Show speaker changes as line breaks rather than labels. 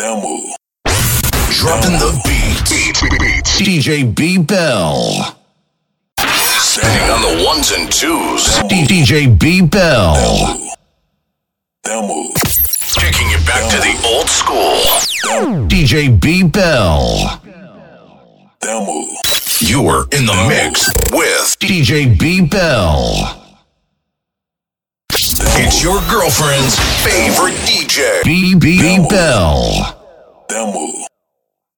They'll move.
Dropping the beat. DJ B Bell. Standing on the ones and twos. DJ B Bell.
They'll move.
Taking you back to the old school. DJ B Bell.
They'll move.
You're in the mix with DJ B Bell. It's your girlfriend's favorite DJ. B Bell.
They'll move.